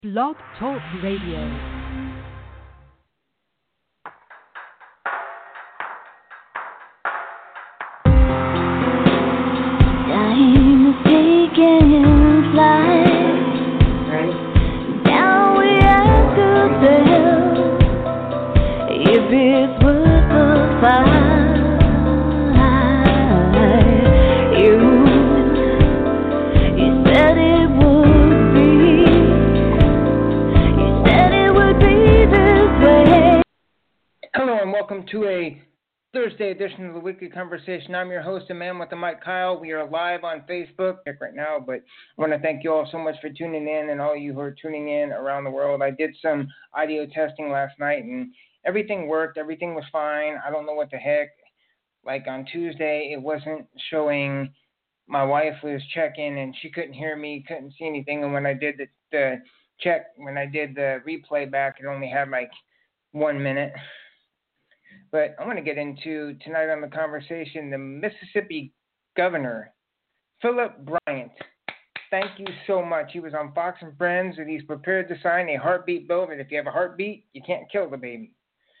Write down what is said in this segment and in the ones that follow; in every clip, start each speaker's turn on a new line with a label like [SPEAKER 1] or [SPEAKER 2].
[SPEAKER 1] Blog Talk Radio.
[SPEAKER 2] Time is taking flight. Now we have to tell if it's worth the fight. You said it would be. You said it would be this way.
[SPEAKER 3] Hello and welcome to a Thursday edition of the Weekly Conversation. I'm your host, a man with the mic, Kyle. We are live on Facebook right now, but I want to thank you all so much for tuning in and all you who are tuning in around the world. I did some audio testing last night and everything worked. Everything was fine. I don't know what the heck. Like on Tuesday, it wasn't showing. My wife was checking and she couldn't hear me, couldn't see anything. And when I did the replay back, it only had like 1 minute. But I want to get into tonight on the conversation the Mississippi governor, Philip Bryant. Thank you so much. He was on Fox and Friends, and he's prepared to sign a heartbeat bill that if you have a heartbeat, you can't kill the baby.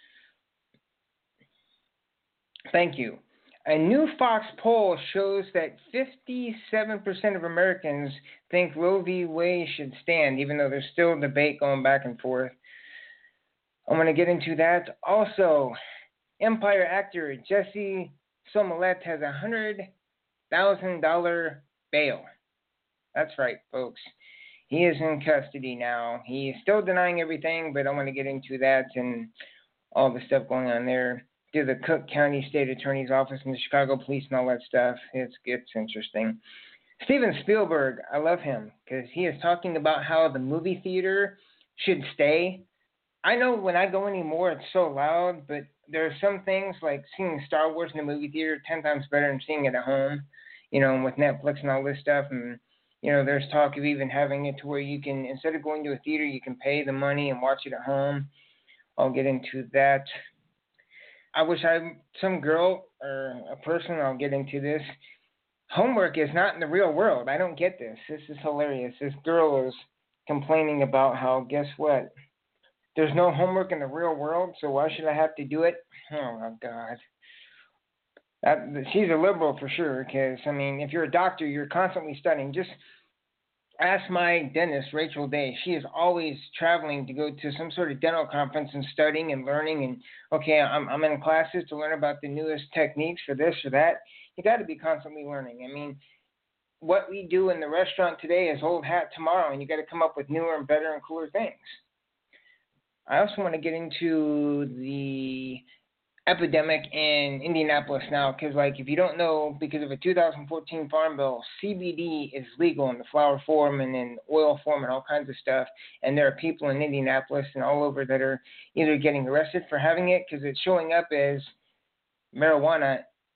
[SPEAKER 3] Thank you. A new Fox poll shows that 57% of Americans think Roe v. Wade should stand, even though there's still debate going back and forth. I want to get into that. Also, Empire actor Jesse Smollett has a $100,000 bail. That's right, folks. He is in custody now. He is still denying everything, but I want to get into that and all the stuff going on there. To the Cook County State Attorney's Office and the Chicago Police and all that stuff. It's interesting. Steven Spielberg, I love him because he is talking about how the movie theater should stay. I know when I go anymore, it's so loud, but there are some things like seeing Star Wars in the movie theater 10 times better than seeing it at home, with Netflix and all this stuff. And, there's talk of even having it to where you can, instead of going to a theater, you can pay the money and watch it at home. I'll get into that. I wish some girl or a person, I'll get into this. Homework is not in the real world. I don't get this. This is hilarious. This girl is complaining about how, guess what? There's no homework in the real world, so why should I have to do it? Oh, my God. She's a liberal for sure, because, if you're a doctor, you're constantly studying. Just ask my dentist, Rachel Day. She is always traveling to go to some sort of dental conference and studying and learning. And, okay, I'm in classes to learn about the newest techniques for this or that. You got to be constantly learning. What we do in the restaurant today is old hat tomorrow, and you got to come up with newer and better and cooler things. I also want to get into the epidemic in Indianapolis now because, if you don't know, because of a 2014 Farm Bill, CBD is legal in the flower form and in oil form and all kinds of stuff. And there are people in Indianapolis and all over that are either getting arrested for having it because it's showing up as marijuana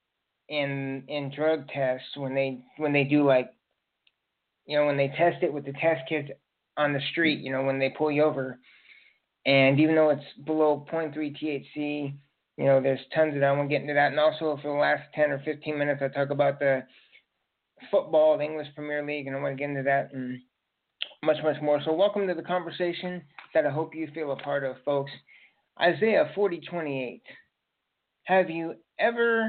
[SPEAKER 3] in drug tests when they do when they test it with the test kits on the street, when they pull you over. And even though it's below 0.3 THC, there's tons of that. I won't get into that. And also for the last 10 or 15 minutes, I talk about the football, the English Premier League, and I want to get into that and much, much more. So welcome to the conversation that I hope you feel a part of, folks. Isaiah 40:28. Have you never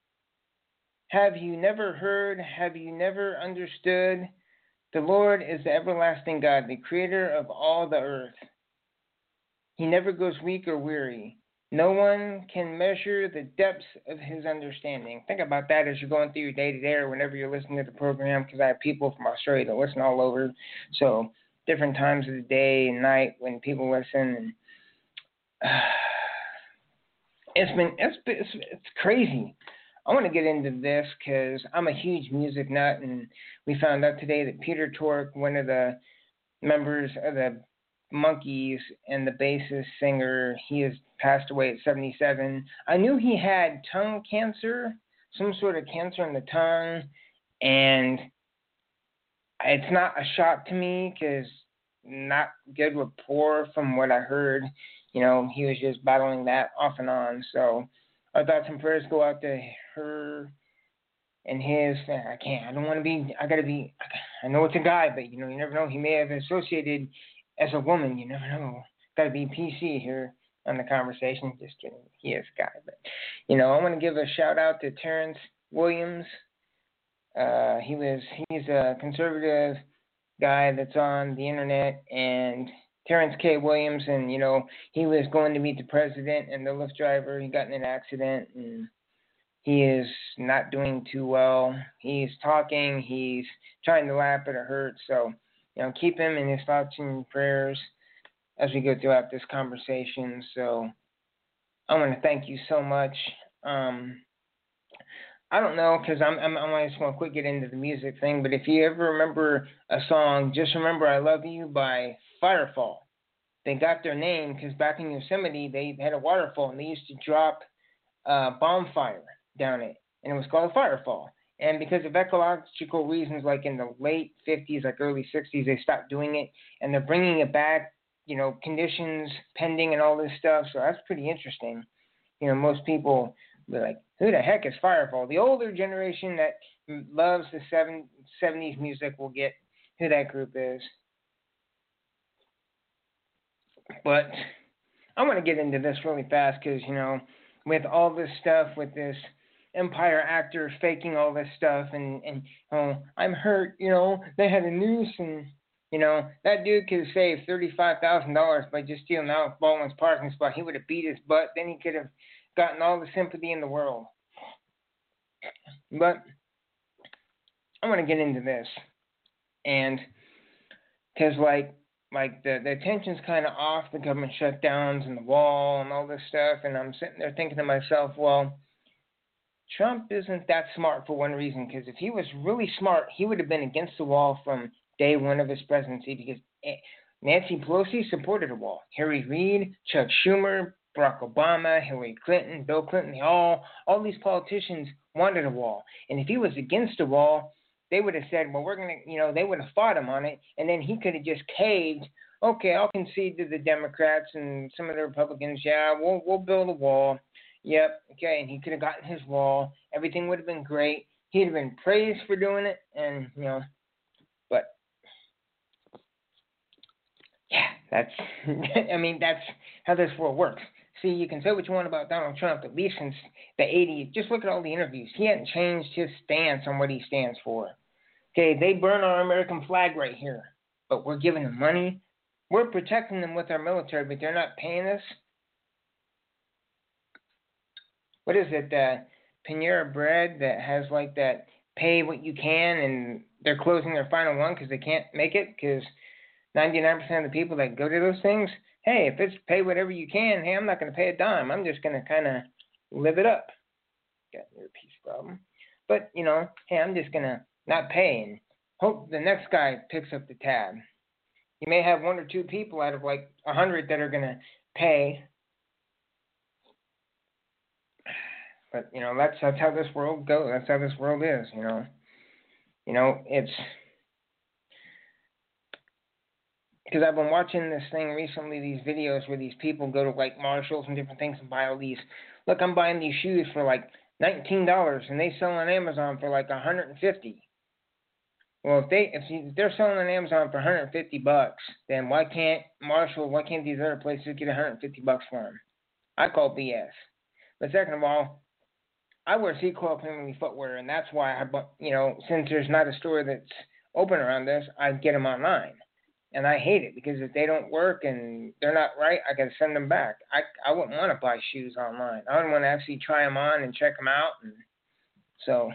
[SPEAKER 3] heard? Have you never understood? The Lord is the everlasting God, the creator of all the earth. He never goes weak or weary. No one can measure the depths of his understanding. Think about that as you're going through your day-to-day or whenever you're listening to the program, because I have people from Australia that listen all over. So different times of the day and night when people listen. And it's crazy. I want to get into this because I'm a huge music nut, and we found out today that Peter Tork, one of the members of the Monkees and the bassist singer, he has passed away at 77. I knew he had tongue cancer, some sort of cancer in the tongue, and it's not a shock to me because not good rapport from what I heard. He was just battling that off and on. So our thoughts and prayers go out to her and his. I don't want to be, I know it's a guy, but you never know. He may have associated as a woman, you never know. Got to be PC here on the conversation. Just kidding. He is a guy. But, I want to give a shout out to Terrence Williams. He's a conservative guy that's on the internet, and Terrence K. Williams, and he was going to meet the president, and the Lyft driver, he got in an accident, and he is not doing too well. He's talking, he's trying to laugh, but it hurts. So, keep him in his thoughts and prayers as we go throughout this conversation. So, I want to thank you so much. I don't know, because I just want to quick get into the music thing, but if you ever remember a song, Just Remember I Love You by Firefall. They got their name because back in Yosemite, they had a waterfall, and they used to drop bonfire down it, and it was called Firefall. And because of ecological reasons, like in the late 50s, like early 60s, they stopped doing it, and they're bringing it back, conditions pending and all this stuff, so that's pretty interesting. Most people be like, who the heck is Firefall? The older generation that loves the 70s music will get who that group is. But I want to get into this really fast because, with all this stuff, with this Empire actor faking all this stuff and I'm hurt, they had a noose and, that dude could have saved $35,000 by just stealing Alec Baldwin's parking spot. He would have beat his butt. Then he could have gotten all the sympathy in the world. But I want to get into this. And because, like the attention's kind of off, the government shutdowns and the wall and all this stuff, and I'm sitting there thinking to myself, well, Trump isn't that smart for one reason, because if he was really smart, he would have been against the wall from day one of his presidency, because Nancy Pelosi supported a wall. Harry Reid, Chuck Schumer, Barack Obama, Hillary Clinton, Bill Clinton, all these politicians wanted a wall. And if he was against a wall, they would have said, well, we're going to, they would have fought him on it, and then he could have just caved. Okay, I'll concede to the Democrats and some of the Republicans. Yeah, we'll build a wall. Yep, okay, and he could have gotten his wall. Everything would have been great. He'd have been praised for doing it, and, but, yeah, that's how this world works. See, you can say what you want about Donald Trump, at least since the 80s. Just look at all the interviews. He hadn't changed his stance on what he stands for. Okay, they burn our American flag right here, but we're giving them money. We're protecting them with our military, but they're not paying us. What is it, Panera Bread that has like that pay what you can, and they're closing their final one because they can't make it because 99% of the people that go to those things, hey, if it's pay whatever you can, hey, I'm not going to pay a dime. I'm just going to kind of live it up. Got an earpiece problem. But, hey, I'm just going to not pay and hope the next guy picks up the tab. You may have one or two people out of like 100 that are going to pay. But, that's how this world goes. That's how this world is, It's... Because I've been watching this thing recently, these videos where these people go to like Marshalls and different things and buy all these. Look, I'm buying these shoes for like $19, and they sell on Amazon for like $150. Well, if they're selling on Amazon for $150, then why can't these other places get $150 for them? I call BS. But second of all, I wear Sequel family footwear, and that's why since there's not a store that's open around this, I get them online. And I hate it because if they don't work and they're not right, I got to send them back. I wouldn't want to buy shoes online. I would want to actually try them on and check them out. And so,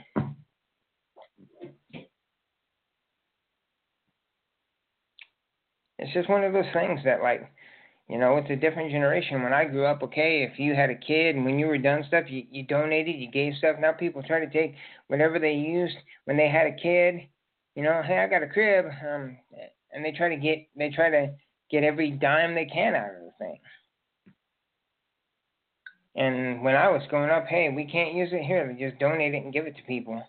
[SPEAKER 3] it's just one of those things that, like, it's a different generation. When I grew up, okay, if you had a kid and when you were done stuff, you donated, you gave stuff. Now people try to take whatever they used when they had a kid. Hey, I got a crib. And they try to get every dime they can out of the thing. And when I was growing up, hey, we can't use it here. They just donate it and give it to people.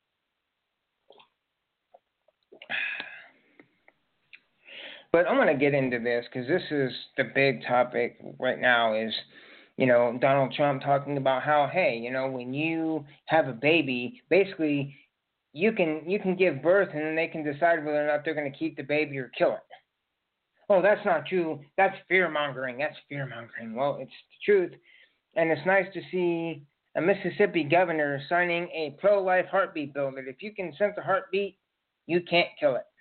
[SPEAKER 3] But I'm going to get into this because this is the big topic right now is, Donald Trump talking about how, hey, when you have a baby, basically you can give birth and then they can decide whether or not they're going to keep the baby or kill it. oh, that's not true. That's fear mongering. That's fear mongering. Well, it's the truth. And it's nice to see a Mississippi governor signing a pro-life heartbeat bill that if you can sense a heartbeat, you can't kill it.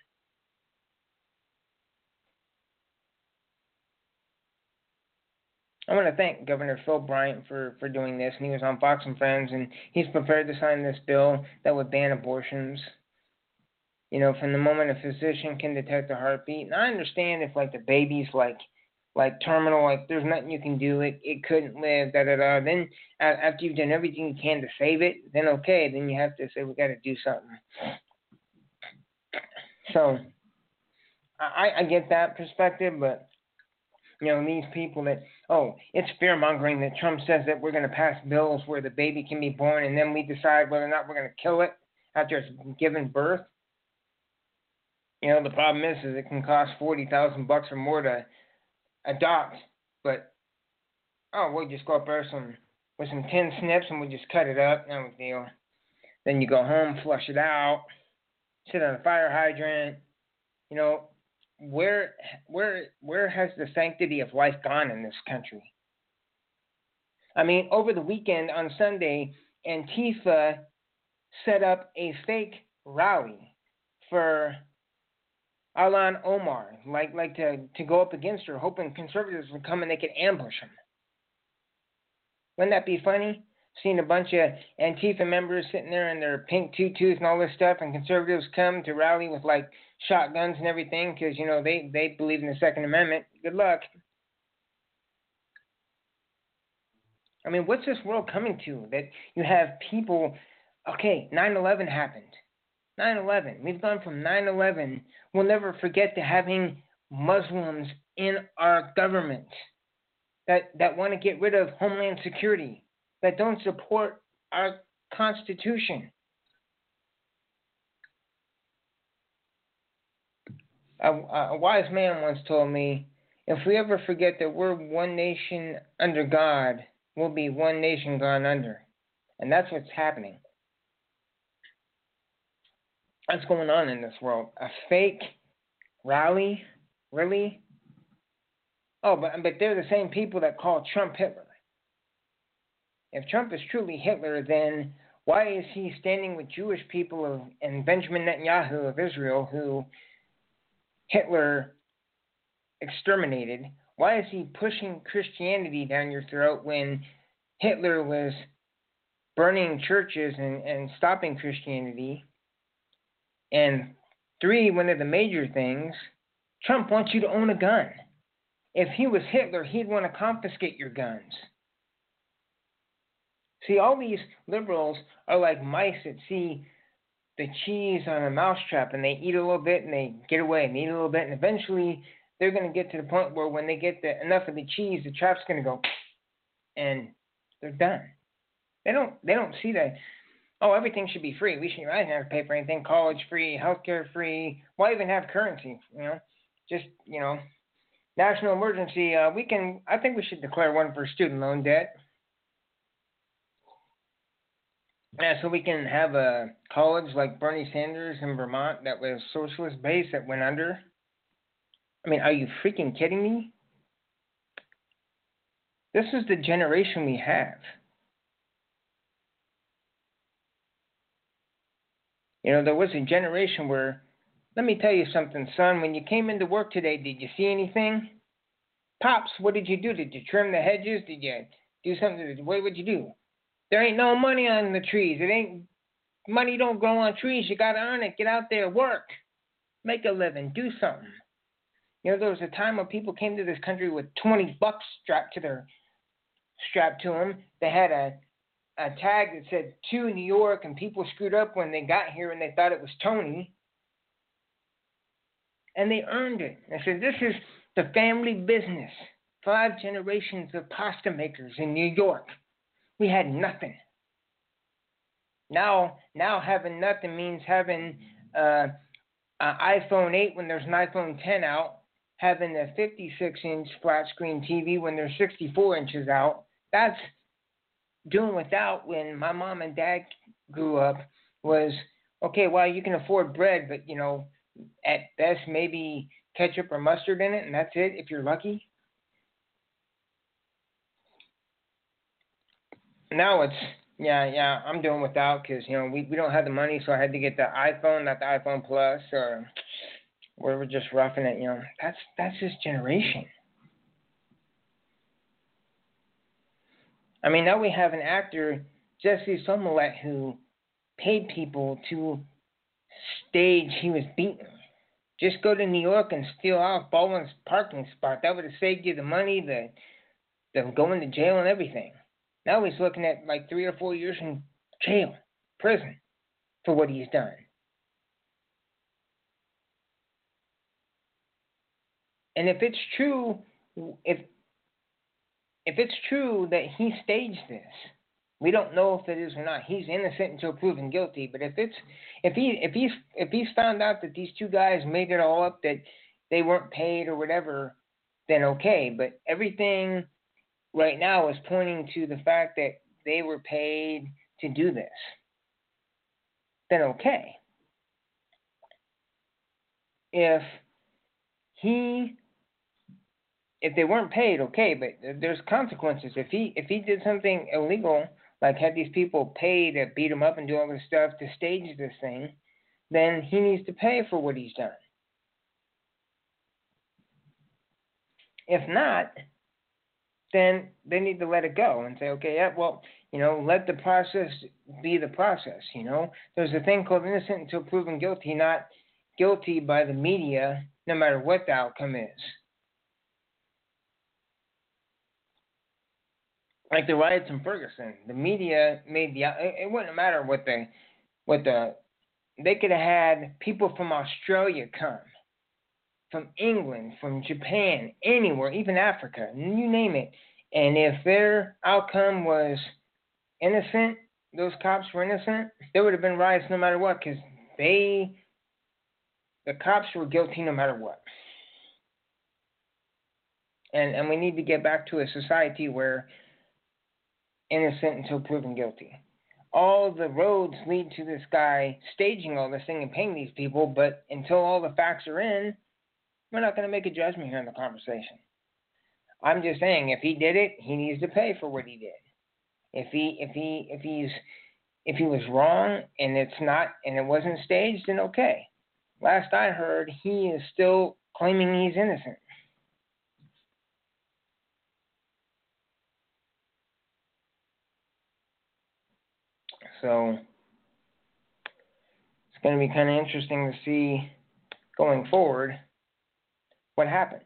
[SPEAKER 3] I want to thank Governor Phil Bryant for doing this. And he was on Fox and Friends, and he's prepared to sign this bill that would ban abortions. You know, from the moment a physician can detect a heartbeat. And I understand if, like, the baby's, like terminal, like, there's nothing you can do. It couldn't live, da-da-da. Then, after you've done everything you can to save it, then okay. Then you have to say, we got to do something. So, I get that perspective, but, you know, these people that, oh, it's fear-mongering that Trump says that we're going to pass bills where the baby can be born and then we decide whether or not we're going to kill it after it's given birth. You know, the problem is it can cost $40,000 or more to adopt, but, oh, we'll just go up there with some tin snips and we'll just cut it up, no big deal. Then you go home, flush it out, sit on a fire hydrant. You know, where has the sanctity of life gone in this country? I mean, over the weekend on Sunday, Antifa set up a fake rally for Ilhan Omar, like to go up against her, hoping conservatives would come and they could ambush them. Wouldn't that be funny? Seeing a bunch of Antifa members sitting there in their pink tutus and all this stuff, and conservatives come to rally with, like, shotguns and everything because, you know, they believe in the Second Amendment. Good luck. I mean, what's this world coming to? That you have people, okay, 9/11 happened. 9/11. We've gone from 9/11. We'll never forget to having Muslims in our government that want to get rid of Homeland Security, that don't support our Constitution. A wise man once told me, if we ever forget that we're one nation under God, we'll be one nation gone under. And that's what's happening. What's going on in this world? A fake rally? Really? Oh, but they're the same people that call Trump Hitler. If Trump is truly Hitler, then why is he standing with Jewish people and Benjamin Netanyahu of Israel, who Hitler exterminated? Why is he pushing Christianity down your throat when Hitler was burning churches and stopping Christianity? And 3, one of the major things, Trump wants you to own a gun. If he was Hitler, he'd want to confiscate your guns. See, all these liberals are like mice that see the cheese on a mousetrap and they eat a little bit and they get away and eat a little bit, and eventually they're going to get to the point where when they get enough of the cheese, the trap's going to go and they're done. They don't see that. Oh, everything should be free. I didn't have to pay for anything. College free, healthcare free. Why even have currency? You know, just, you know, national emergency. I think we should declare one for student loan debt. Yeah, so we can have a college like Bernie Sanders in Vermont that was socialist based that went under. I mean, are you freaking kidding me? This is the generation we have. You know, there was a generation where, let me tell you something, son, when you came into work today, did you see anything? Pops, what did you do? Did you trim the hedges? Did you do something? What would you do? There ain't no money on the trees. Money don't grow on trees. You got to earn it. Get out there, work. Make a living. Do something. You know, there was a time when people came to this country with $20 strapped to them. They had a tag that said to New York, and people screwed up when they got here and they thought it was Tony. And they earned it. They said, this is the family business. 5 generations of pasta makers in New York. We had nothing. Now having nothing means having an iPhone 8 when there's an iPhone 10 out, having a 56-inch flat screen TV when there's 64 inches out. That's doing without. When my mom and dad grew up was, okay, well, you can afford bread, but, you know, at best maybe ketchup or mustard in it, and that's it if you're lucky. Now it's, yeah, I'm doing without because, we don't have the money, so I had to get the iPhone, not the iPhone Plus, or we're just roughing it, That's this generation. I mean, now we have an actor, Jesse Smollett, who paid people to stage he was beaten. Just go to New York and steal off Baldwin's parking spot. That would have saved you the money, the going to jail and everything. Now he's looking at like 3 or 4 years in jail, prison, for what he's done. And if it's true, if it's true that he staged this, we don't know if it is or not. He's innocent until proven guilty. But if he's found out that these two guys made it all up, that they weren't paid or whatever, then okay. But everything right now is pointing to the fact that they were paid to do this. Then okay. If they weren't paid, okay, but there's consequences. If he did something illegal, like had these people pay to beat him up and do all this stuff to stage this thing, then he needs to pay for what he's done. If not, then they need to let it go and say, okay, yeah, well, let the process be the process, There's a thing called innocent until proven guilty, not guilty by the media, no matter what the outcome is. Like the riots in Ferguson, the media made it wouldn't matter what they could have had people from Australia come, from England, from Japan, anywhere, even Africa, you name it. And if their outcome was innocent, those cops were innocent, there would have been riots no matter what, because the cops were guilty no matter what. And we need to get back to a society where innocent until proven guilty. All the roads lead to this guy staging all this thing and paying these people, but until all the facts are in, we're not going to make a judgment here in the conversation. I'm just saying, if he did it, he needs to pay for what he did. If he was wrong and it's not, and it wasn't staged, then okay. Last I heard, he is still claiming he's innocent. So it's going to be kind of interesting to see going forward what happens.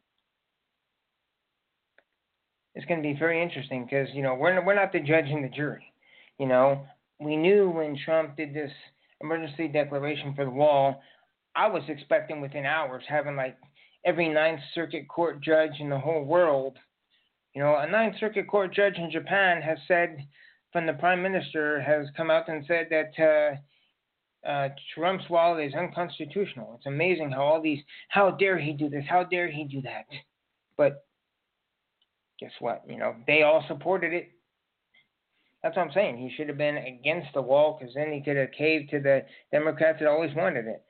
[SPEAKER 3] It's going to be very interesting because, we're not the judge and the jury. We knew when Trump did this emergency declaration for the wall, I was expecting within hours having like every Ninth Circuit Court judge in the whole world. A Ninth Circuit Court judge in Japan has said, from the Prime Minister, has come out and said that Trump's wall is unconstitutional. It's amazing how dare he do this, how dare he do that. But guess what? They all supported it. That's what I'm saying. He should have been against the wall because then he could have caved to the Democrats that always wanted it.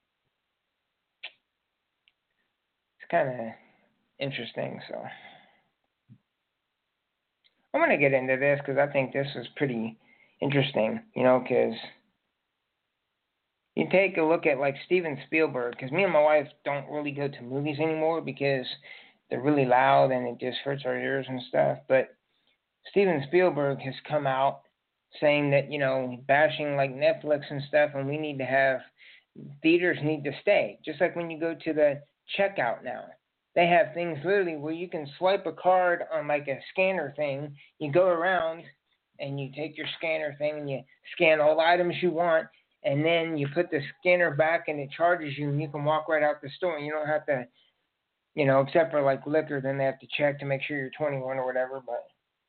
[SPEAKER 3] It's kind of interesting, so I'm going to get into this because I think this is pretty interesting, because you take a look at like Steven Spielberg, because me and my wife don't really go to movies anymore because they're really loud and it just hurts our ears and stuff. But Steven Spielberg has come out saying that, bashing like Netflix and stuff, and we need to have, theaters need to stay. Just like when you go to the checkout now. They have things literally where you can swipe a card on like a scanner thing. You go around and you take your scanner thing and you scan all the items you want, and then you put the scanner back and it charges you and you can walk right out the store and you don't have to, except for like liquor, then they have to check to make sure you're 21 or whatever. But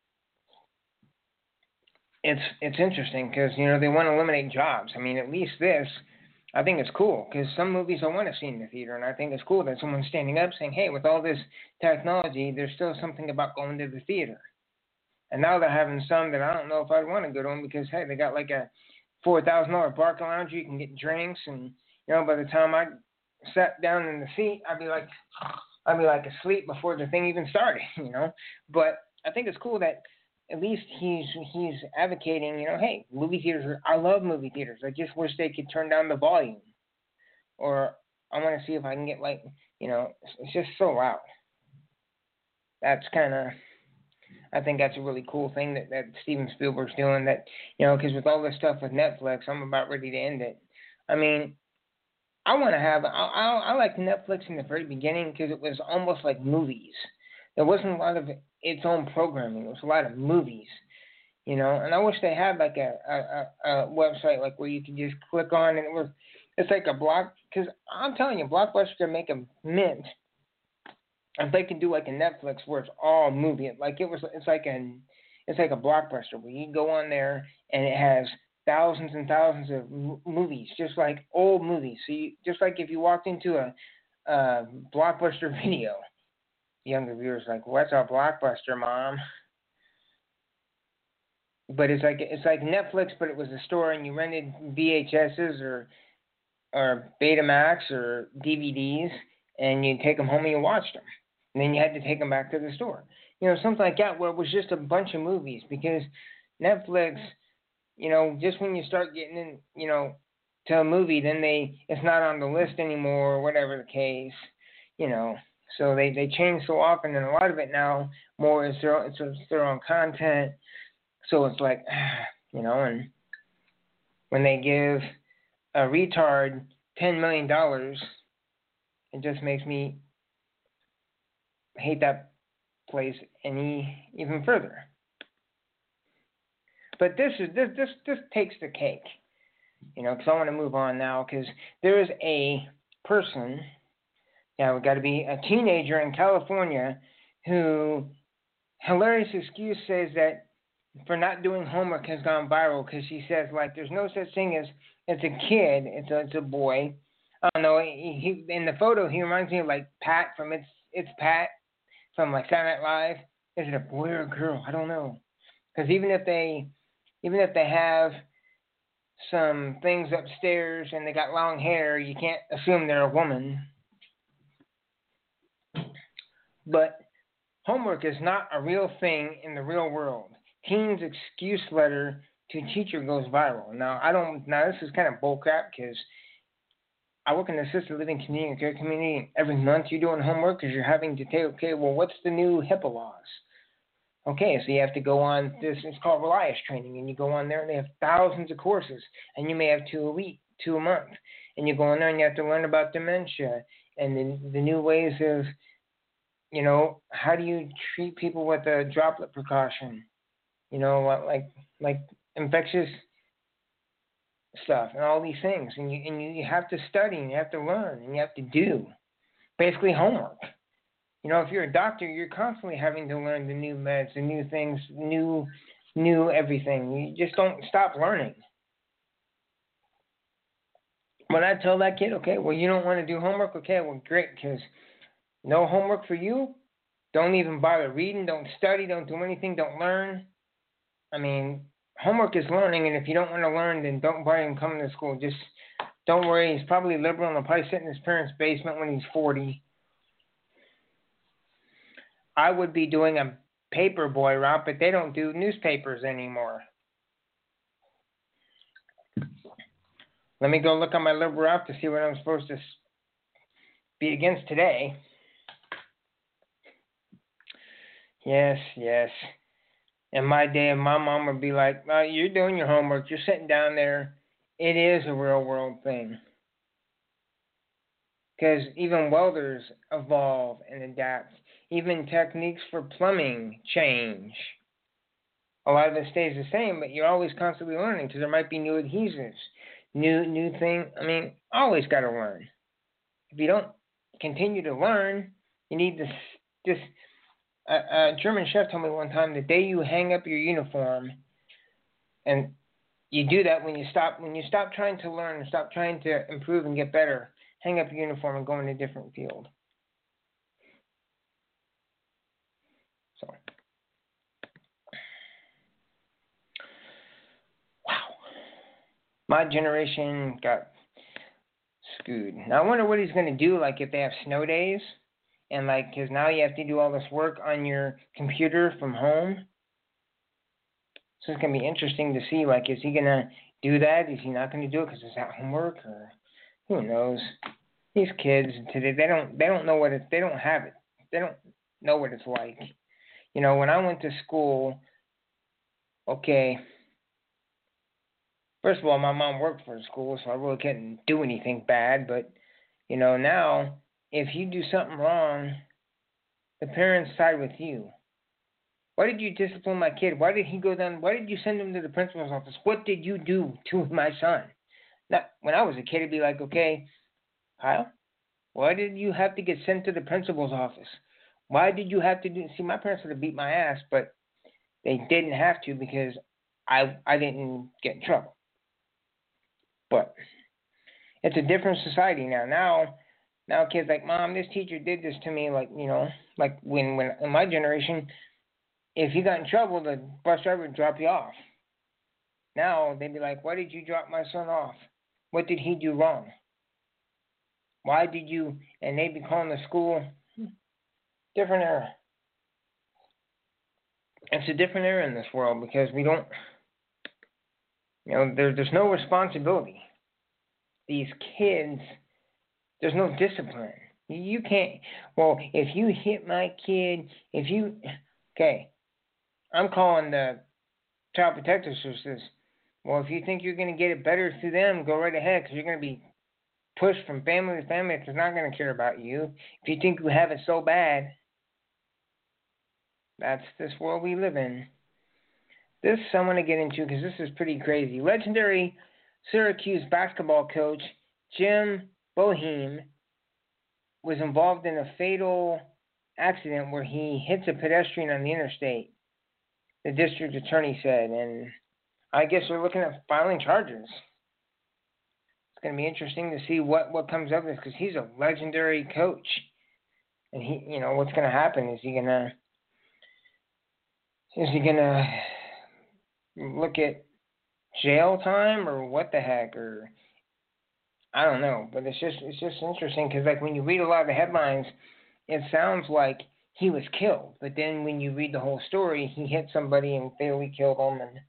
[SPEAKER 3] it's interesting because, they want to eliminate jobs. I mean, at least this, I think it's cool because some movies I want to see in the theater, and I think it's cool that someone's standing up saying, hey, with all this technology, there's still something about going to the theater. And now they're having some that I don't know if I'd want to go to them because, hey, they got like a $4,000 parking lounge. You can get drinks, and, by the time I sat down in the seat, I'd be like asleep before the thing even started, But I think it's cool that at least he's advocating, hey, movie theaters. I love movie theaters. I just wish they could turn down the volume, or I want to see if I can get it's just so loud. That's kind of, I think that's a really cool thing that Steven Spielberg's doing. That because with all this stuff with Netflix, I'm about ready to end it. I mean, I want to have. I liked Netflix in the very beginning because it was almost like movies. There wasn't a lot of its own programming. It was a lot of movies, And I wish they had like a website like where you could just click on and it's like a block. Because I'm telling you, Blockbuster can make a mint if they could do like a Netflix where it's all movie. It's like a Blockbuster where you go on there and it has thousands and thousands of movies, just like old movies. So just like if you walked into a Blockbuster video, younger viewers like, what's a Blockbuster, Mom? But it's like Netflix, but it was a store and you rented VHSs or Betamax or DVDs, and you take them home and you watched them, and then you had to take them back to the store. Something like that, where it was just a bunch of movies. Because Netflix, just when you start getting in, to a movie, then it's not on the list anymore, or whatever the case, So they change so often, and a lot of it now more is their own content. So it's like, and when they give a retard $10 million, it just makes me hate that place even further. But this takes the cake, because I want to move on now, because there is a person, now we got to be a teenager in California, who hilarious excuse says that for not doing homework has gone viral, because she says like there's no such thing as it's a kid, it's a boy. I don't know. He in the photo he reminds me of like Pat from It's Pat from like Saturday Night Live. Is it a boy or a girl? I don't know. Because even if they have some things upstairs and they got long hair, you can't assume they're a woman. But homework is not a real thing in the real world. Teen's excuse letter to teacher goes viral. Now this is kind of bullcrap, because I work in the assisted living community care community, and every month you're doing homework because you're having to take, okay, well, what's the new HIPAA laws? Okay, so you have to go on this, it's called Relias training, and you go on there and they have thousands of courses, and you may have 2 a week, 2 a month, and you go on there and you have to learn about dementia and the new ways of, how do you treat people with a droplet precaution, like infectious stuff and all these things, and you have to study and you have to learn and you have to do basically homework. If you're a doctor, you're constantly having to learn the new meds, the new things, new everything. You just don't stop learning. When I tell that kid, okay, well, you don't want to do homework, okay, well, great, because no homework for you. Don't even bother reading. Don't study. Don't do anything. Don't learn. I mean, homework is learning, and if you don't want to learn, then don't bother him coming to school. Just don't worry. He's probably liberal, and he'll probably sit in his parents' basement when he's 40. I would be doing a paper boy route, but they don't do newspapers anymore. Let me go look on my liberal route to see what I'm supposed to be against today. Yes. In my day, my mom would be like, oh, you're doing your homework. You're sitting down there. It is a real world thing. Because even welders evolve and adapt. Even techniques for plumbing change. A lot of it stays the same, but you're always constantly learning because there might be new adhesives, new thing. I mean, always got to learn. If you don't continue to learn, you need this. A German chef told me one time, the day you hang up your uniform, and you do that when you stop trying to learn and stop trying to improve and get better, hang up your uniform and go in a different field. So, wow. My generation got screwed. Now I wonder what he's going to do, like if they have snow days, and like, because now you have to do all this work on your computer from home. So it's going to be interesting to see, like, is he going to do that? Is he not going to do it because it's at homework, or who knows? These kids today, they don't know what they don't have it. They don't know what it's like. You know, when I went to school, okay, first of all, my mom worked for the school, so I really couldn't do anything bad. But, you know, now, if you do something wrong, the parents side with you. Why did you discipline my kid? Why did he go down? Why did you send him to the principal's office? What did you do to my son? Now, when I was a kid, it'd be like, okay, Kyle, why did you have to get sent to the principal's office? Why did you have to do? See, my parents would have beat my ass, but they didn't have to because I didn't get in trouble. But it's a different society now. Now kids like, Mom, this teacher did this to me. Like, you know, like when in my generation, if you got in trouble, the bus driver would drop you off. Now they'd be like, why did you drop my son off? What did he do wrong? Why did you? And they'd be calling the school. Different era. It's a different era in this world because we don't, you know, there's no responsibility. These kids, there's no discipline. You can't, well, if you hit my kid, okay, I'm calling the Child Protective Services. Well, if you think you're going to get it better through them, go right ahead because you're going to be pushed from family to family if they're not going to care about you. If you think you have it so bad, that's this world we live in. This I want to get into because this is pretty crazy. Legendary Syracuse basketball coach Jim Boeheim was involved in a fatal accident where he hits a pedestrian on the interstate, the district attorney said, and I guess they're looking at filing charges. It's going to be interesting to see what comes of this because he's a legendary coach. And he, you know, what's going to happen? Is he going to look at jail time or what the heck? Or I don't know. But it's just interesting because like when you read a lot of the headlines, it sounds like he was killed. But then when you read the whole story, he hit somebody and fatally killed them. And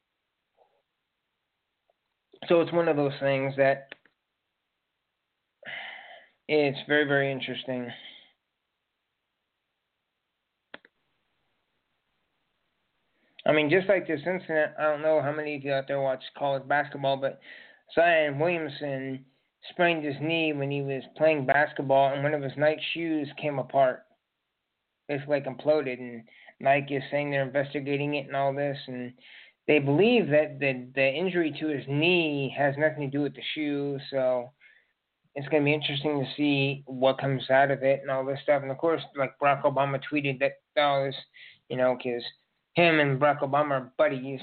[SPEAKER 3] so it's one of those things that it's very, very interesting. I mean, just like this incident, I don't know how many of you out there watch college basketball, but Zion Williamson sprained his knee when he was playing basketball, and one of his Nike shoes came apart. Basically, like imploded, and Nike is saying they're investigating it and all this, and they believe that the injury to his knee has nothing to do with the shoe, so it's going to be interesting to see what comes out of it and all this stuff. And, of course, like Barack Obama tweeted that all this, you know, because him and Barack Obama are buddies.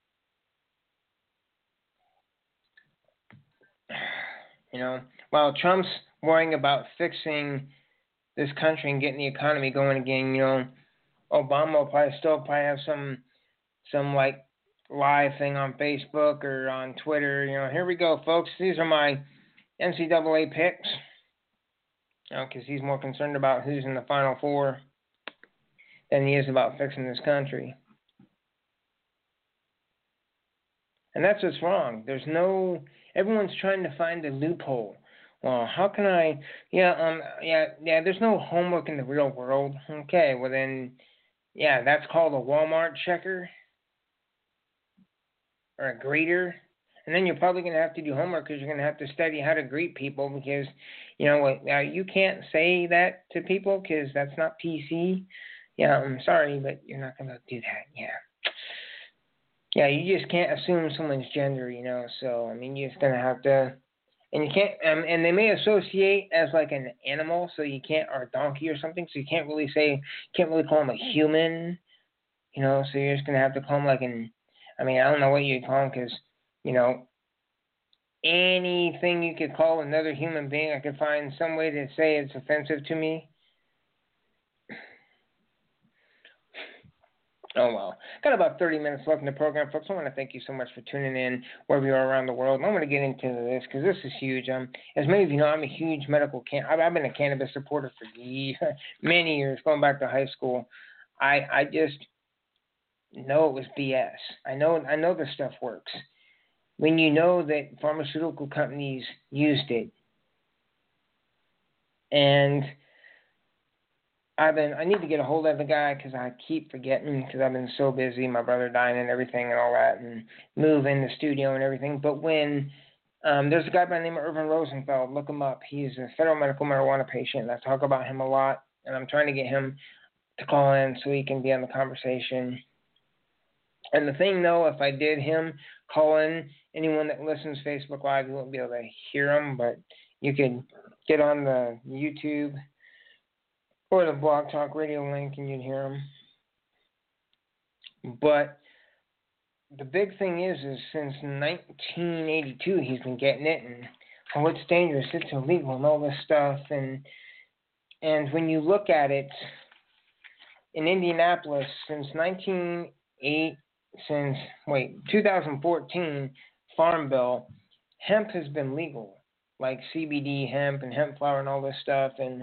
[SPEAKER 3] You know, while Trump's worrying about fixing this country and getting the economy going again, you know, Obama will probably have some like live thing on Facebook or on Twitter. You know, here we go, folks. These are my NCAA picks. You know, because he's more concerned about who's in the Final Four than he is about fixing this country. And that's what's wrong. Everyone's trying to find a loophole. Well, how can I, there's no homework in the real world. Okay, well then, yeah, that's called a Walmart checker or a greeter. And then you're probably going to have to do homework because you're going to have to study how to greet people because, you know, you can't say that to people because that's not PC. Yeah, I'm sorry, but you're not going to do that, yeah. Yeah, you just can't assume someone's gender, you know. So I mean, you're just gonna have to, and you can't. And they may associate as like an animal, so you can't, or a donkey or something. So you can't really call them a human, you know. So you're just gonna have to call them like an. I mean, I don't know what you'd call them because, you know, anything you could call another human being, I could find some way to say it's offensive to me. Oh, well. Got about 30 minutes left in the program, folks. I want to thank you so much for tuning in wherever you are around the world. And I want to get into this because this is huge. As many of you know, I'm a huge I've been a cannabis supporter for many years, going back to high school. I just know it was BS. I know this stuff works. When you know that pharmaceutical companies used it, and I need to get a hold of the guy because I keep forgetting because I've been so busy, my brother dying and everything and all that, and moving the studio and everything. But when there's a guy by the name of Irvin Rosenfeld, look him up. He's a federal medical marijuana patient, and I talk about him a lot. And I'm trying to get him to call in so he can be on the conversation. And the thing, though, if I did him call in, anyone that listens Facebook Live, you won't be able to hear him, but you could get on the YouTube or the Blog Talk Radio link and you'd hear him. But the big thing is since 1982 he's been getting it, and oh, it's dangerous, it's illegal, and all this stuff. And when you look at it, in Indianapolis, since 2014 Farm Bill, hemp has been legal, like CBD hemp and hemp flower and all this stuff. And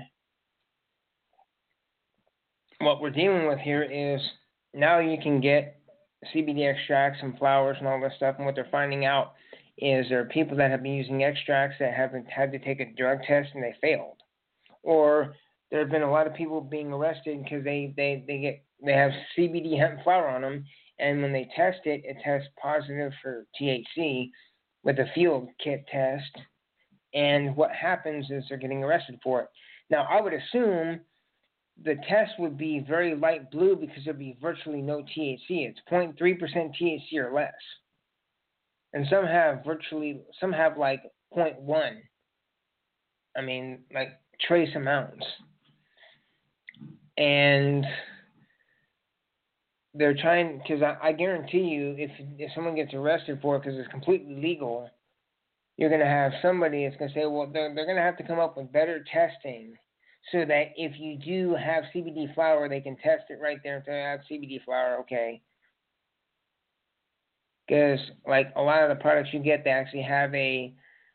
[SPEAKER 3] what we're dealing with here is now you can get CBD extracts and flowers and all this stuff. And what they're finding out is there are people that have been using extracts that haven't had to take a drug test and they failed. Or there have been a lot of people being arrested because they have CBD hemp flower on them, and when they test it, it tests positive for THC with a field kit test. And what happens is they're getting arrested for it. Now, I would assume the test would be very light blue because there'd be virtually no THC. It's 0.3% THC or less. And some have like 0.1. I mean, like trace amounts. And they're trying, because I guarantee you, if someone gets arrested for it because it's completely legal, you're going to have somebody that's going to say, well, they're going to have to come up with better testing so that if you do have CBD flower, they can test it right there and say, I have CBD flower, okay. Because, like, a lot of the products you get, they actually have a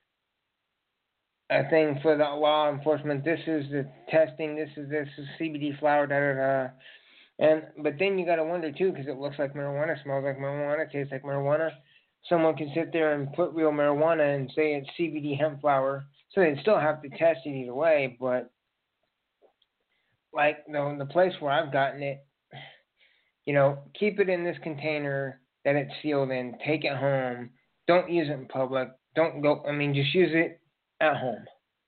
[SPEAKER 3] thing for the law enforcement. This is the testing, this is CBD flower, da-da-da. But then you got to wonder, too, because it looks like marijuana, smells like marijuana, tastes like marijuana. Someone can sit there and put real marijuana and say it's CBD hemp flower. So they'd still have to test it either way. But, like, the place where I've gotten it, keep it in this container that it's sealed in. Take it home. Don't use it in public. Just use it at home.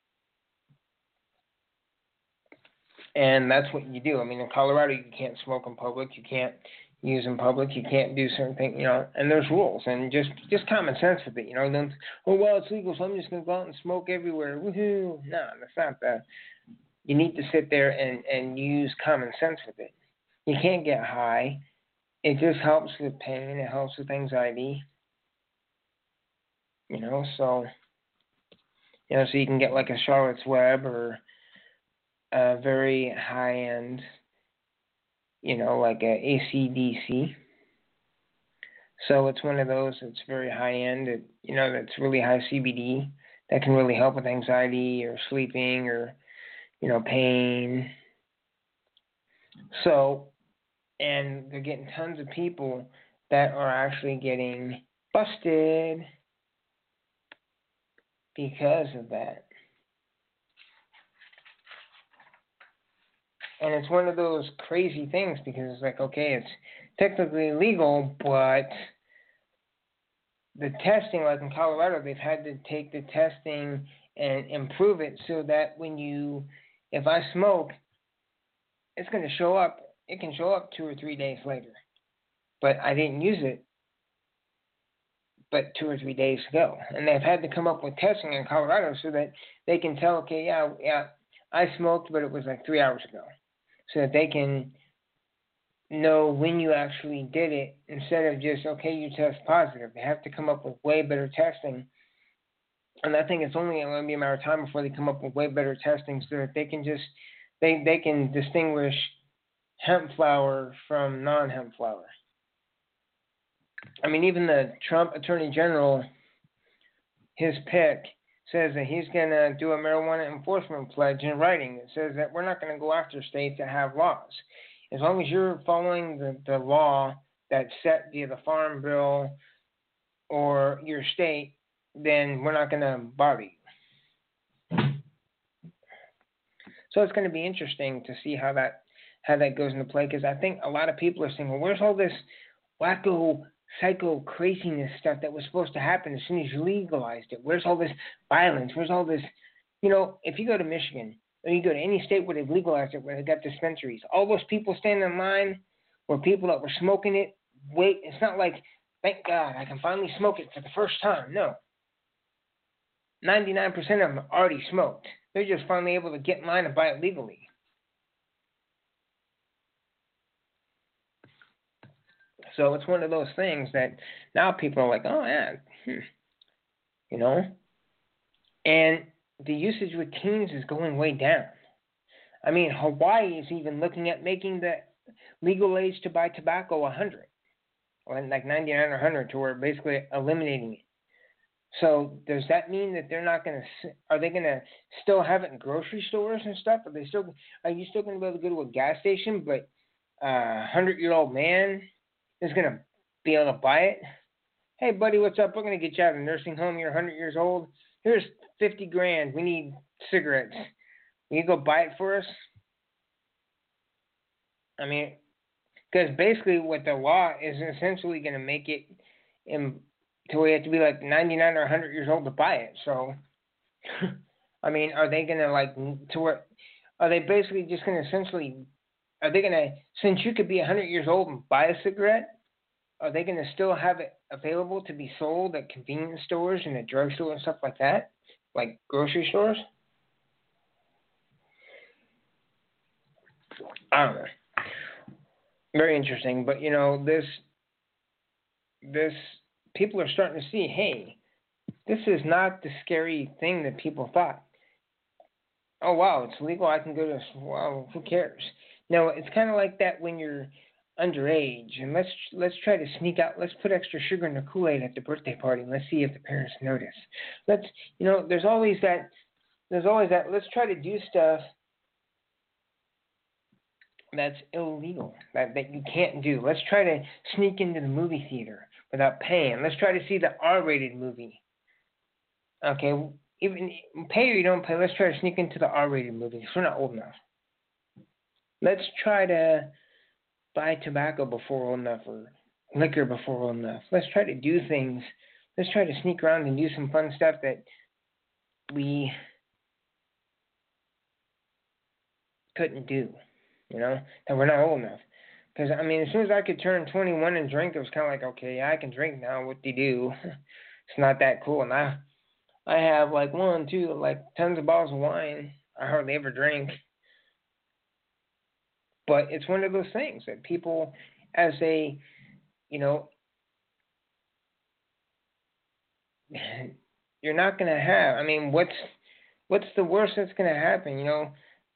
[SPEAKER 3] And that's what you do. In Colorado, you can't smoke in public. You can't use in public. You can't do certain things, and there's rules. And just common sense with it, Don't, it's legal, so I'm just going to go out and smoke everywhere. Woohoo. No, that's not that. You need to sit there and use common sense with it. You can't get high. It just helps with pain. It helps with anxiety. So you can get like a Charlotte's Web or a very high-end, like a AC/DC. So it's one of those that's very high-end, that's really high CBD that can really help with anxiety or sleeping or, pain. So, and they're getting tons of people that are actually getting busted because of that. And it's one of those crazy things because it's like, okay, it's technically legal, but the testing, like in Colorado, they've had to take the testing and improve it so that if I smoke, it's going to show up. It can show up 2 or 3 days later. But I didn't use it but 2 or 3 days ago. And they've had to come up with testing in Colorado so that they can tell, okay, yeah, I smoked, but it was like 3 hours ago. So that they can know when you actually did it instead of just, okay, you test positive. They have to come up with way better testing. And I think it's only going to be a matter of time before they come up with way better testing so that they can they can distinguish hemp flower from non-hemp flower. I mean, even the Trump Attorney General, his pick, says that he's going to do a marijuana enforcement pledge in writing. It says that we're not going to go after states that have laws. As long as you're following the law that's set via the Farm Bill or your state, then we're not going to bother you. So it's going to be interesting to see how that goes into play, because I think a lot of people are saying, well, where's all this wacko, psycho craziness stuff that was supposed to happen as soon as you legalized it? Where's all this violence? Where's all this, if you go to Michigan or you go to any state where they've legalized it, where they got dispensaries, all those people standing in line were people that were smoking it. Wait, it's not like, thank God, I can finally smoke it for the first time. No. 99% of them already smoked. They're just finally able to get in line and buy it legally. So it's one of those things that now people are like, oh, yeah, And the usage with teens is going way down. I mean, Hawaii is even looking at making the legal age to buy tobacco 100, or like 99 or 100, to where basically eliminating it. So does that mean that they're not going to? Are they going to still have it in grocery stores and stuff? Are you still going to be able to go to a gas station, but a 100-year-old man is going to be able to buy it? Hey, buddy, what's up? We're going to get you out of a nursing home. You're 100 years old. Here's $50,000. We need cigarettes. Will you go buy it for us? I mean, because basically what the law is essentially going to make it to where you have to be like 99 or 100 years old to buy it. So, I mean, are they going to are they basically just going to essentially, are they going to, since you could be 100 years old and buy a cigarette, are they going to still have it available to be sold at convenience stores and at drugstore and stuff like that? Like grocery stores? I don't know. Very interesting. But, this people are starting to see, hey, this is not the scary thing that people thought. Oh, wow, it's legal. I can go to, well, who cares? No, it's kind of like that when you're underage, and let's try to sneak out. Let's put extra sugar in the Kool-Aid at the birthday party, and let's see if the parents notice. There's always that. Let's try to do stuff that's illegal, that you can't do. Let's try to sneak into the movie theater without paying. Let's try to see the R-rated movie. Okay, even pay or you don't pay, let's try to sneak into the R-rated movie because we're not old enough. Let's try to buy tobacco before old enough, or liquor before old enough. Let's try to do things. Let's try to sneak around and do some fun stuff that we couldn't do, that we're not old enough. Because, I mean, as soon as I could turn 21 and drink, it was kind of like, okay, yeah, I can drink now. What do you do? It's not that cool. And I have like tons of bottles of wine. I hardly ever drink. But it's one of those things that people, as they, you're not going to have. I mean, what's the worst that's going to happen? You're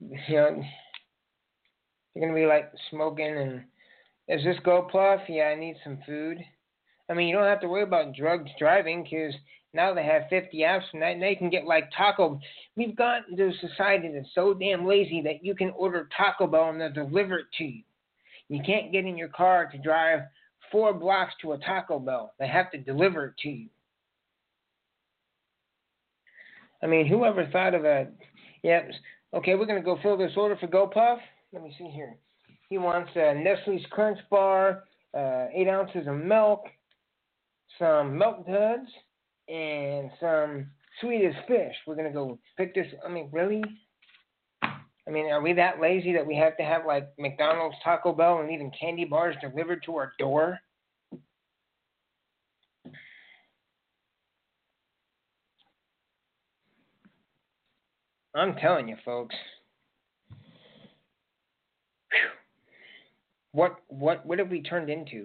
[SPEAKER 3] going to be like smoking and, is this GoPuff? Yeah, I need some food. I mean, you don't have to worry about drugs driving because now they have 50 apps and they can get like Taco. We've gotten to a society that's so damn lazy that you can order Taco Bell and they'll deliver it to you. You can't get in your car to drive 4 blocks to a Taco Bell. They have to deliver it to you. I mean, whoever thought of that? Yeah, okay, we're going to go fill this order for GoPuff. Let me see here. He wants a Nestle's Crunch Bar, 8 ounces of milk, some Milk Duds, and some Sweet as Fish. We're going to go pick this. I mean, really? I mean, are we that lazy that we have to have like McDonald's, Taco Bell, and even candy bars delivered to our door? I'm telling you, folks. What have we turned into?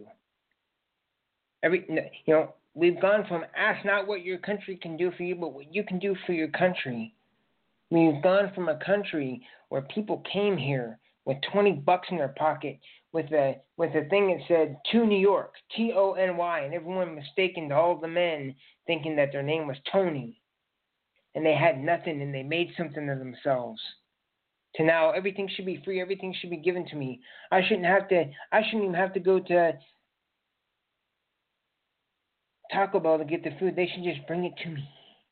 [SPEAKER 3] We've gone from ask not what your country can do for you, but what you can do for your country. We've gone from a country where people came here with $20 in their pocket with a thing that said to New York, Tony, and everyone mistaken all the men thinking that their name was Tony. And they had nothing and they made something of themselves. To now everything should be free, everything should be given to me. I shouldn't even have to go to Taco Bell to get the food. They should just bring it to me.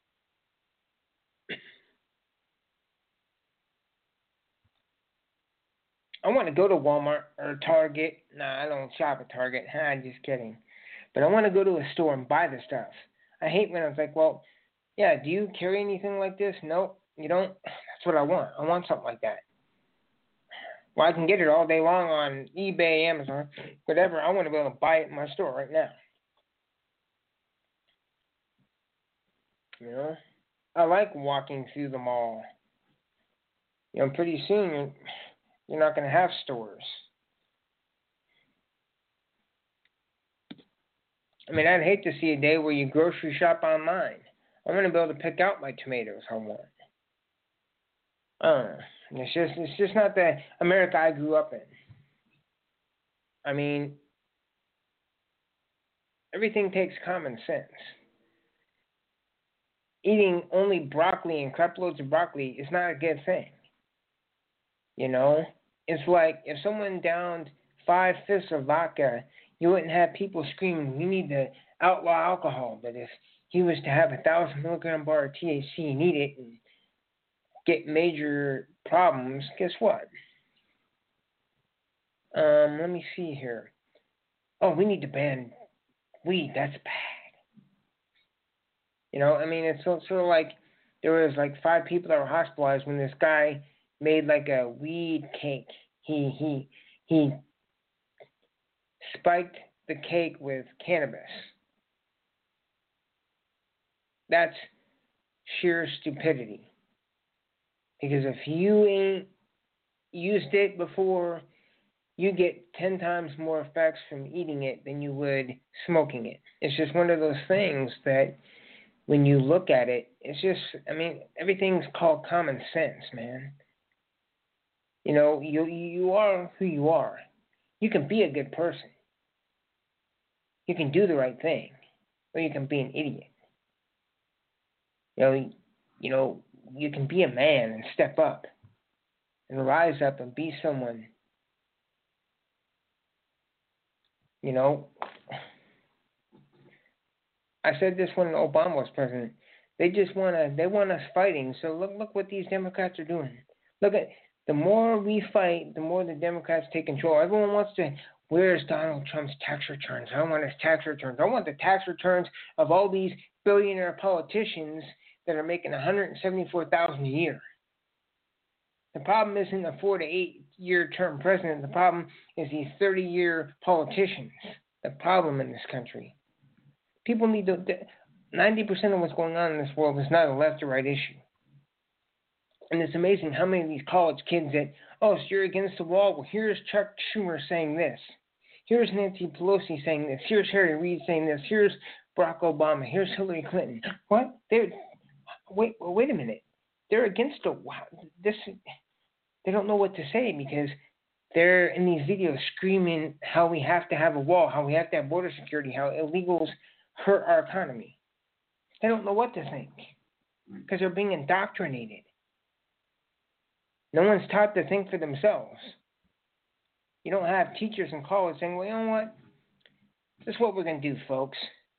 [SPEAKER 3] I want to go to Walmart or Target. Nah, I don't shop at Target. I'm just kidding. But I want to go to a store and buy the stuff. I hate when I was like, well, yeah, do you carry anything like this? Nope, you don't? That's what I want. I want something like that. Well, I can get it all day long on eBay, Amazon, whatever. I want to be able to buy it in my store right now. You know? I like walking through the mall. You know, pretty soon you're not going to have stores. I mean, I'd hate to see a day where you grocery shop online. I want to be able to pick out my tomatoes I want. It's just not the America I grew up in. I mean, everything takes common sense. Eating only broccoli and crap loads of broccoli is not a good thing. You know? It's like if someone downed 5/5 of vodka, you wouldn't have people screaming, we need to outlaw alcohol. But if he was to have 1,000 milligram bar of THC and eat it and get major problems, guess what? Let me see here. Oh, we need to ban weed. That's bad. You know, I mean, it's sort of like there was like 5 people that were hospitalized when this guy made like a weed cake. He spiked the cake with cannabis. That's sheer stupidity. Because if you ain't used it before, you get 10 times more effects from eating it than you would smoking it. It's just one of those things that when you look at it, it's just, I mean, everything's called common sense, man. You know, you are who you are. You can be a good person. You can do the right thing. Or you can be an idiot. You know, you can be a man and step up and rise up and be someone. You know, I said this when Obama was president. They want us fighting. So look what these Democrats are doing. Look at the more we fight, the more the Democrats take control. Everyone wants to. Where's Donald Trump's tax returns? I want his tax returns. I want the tax returns of all these billionaire politicians that are making $174,000 a year. The problem isn't a 4 to 8 year term president. The problem is these 30-year politicians. The problem in this country. People need to. 90% of what's going on in this world is not a left or right issue. And it's amazing how many of these college kids that, oh, so you're against the wall. Well, here's Chuck Schumer saying this. Here's Nancy Pelosi saying this. Here's Harry Reid saying this. Here's Barack Obama. Here's Hillary Clinton. What? Wait a minute. They're against this. They don't know what to say because they're in these videos screaming how we have to have a wall, how we have to have border security, how illegals hurt our economy. They don't know what to think because they're being indoctrinated. No one's taught to think for themselves. You don't have teachers in college saying, well, you know what? This is what we're going to do, folks.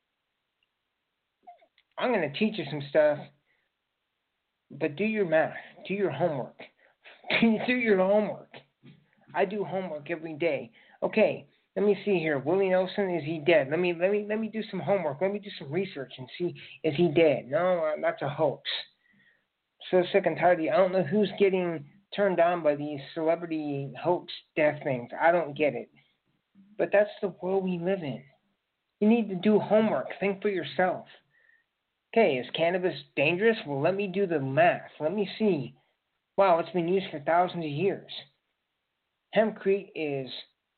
[SPEAKER 3] I'm going to teach you some stuff, but do your math. Do your homework. Do your homework. I do homework every day. Okay, let me see here. Willie Nelson, is he dead? Let me do some homework. Let me do some research and see, is he dead? No, that's a hoax. So sick and tired of you. I don't know who's getting turned on by these celebrity hoax death things. I don't get it. But that's the world we live in. You need to do homework. Think for yourself. Okay, is cannabis dangerous? Well, let me do the math. Let me see. Wow, it's been used for thousands of years. Hempcrete is